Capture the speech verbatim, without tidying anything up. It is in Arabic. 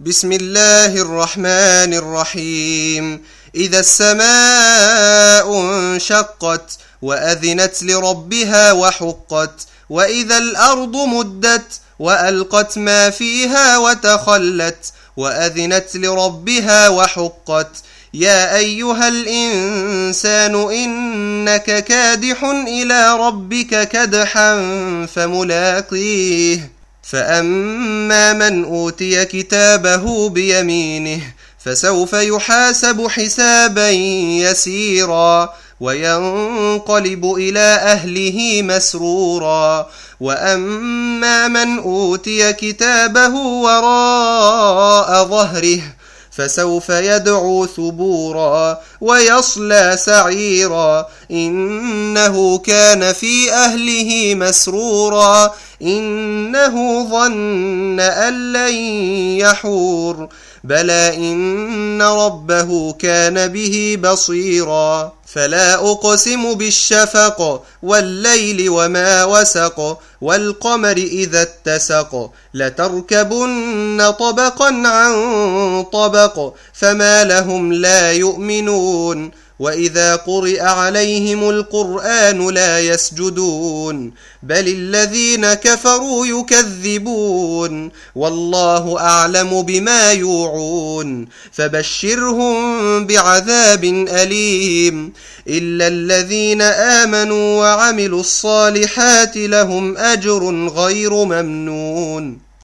بسم الله الرحمن الرحيم. إذا السماء انشقت وأذنت لربها وحقت وإذا الأرض مدت وألقت ما فيها وتخلت وأذنت لربها وحقت. يا أيها الإنسان إنك كادح إلى ربك كدحا فملاقيه. فأما من أوتي كتابه بيمينه فسوف يحاسب حسابا يسيرا وينقلب إلى أهله مسرورا. وأما من أوتي كتابه وراء ظهره فسوف يدعو ثبورا ويصلى سعيرا إنه كان في أهله مسرورا إنه ظن أن لن يحور بلى إن ربه كان به بصيرا. فلا أقسم بالشفق والليل وما وسق والقمر إذا اتسق لتركبن طبقا عن طبق فما لهم لا يؤمنون. وإذا قرئ عليهم القرآن لا يسجدون بل الذين كفروا يكذبون والله أعلم بما يوعون. فبشرهم بعذاب أليم إلا الذين آمنوا وعملوا الصالحات لهم أجر غير ممنون.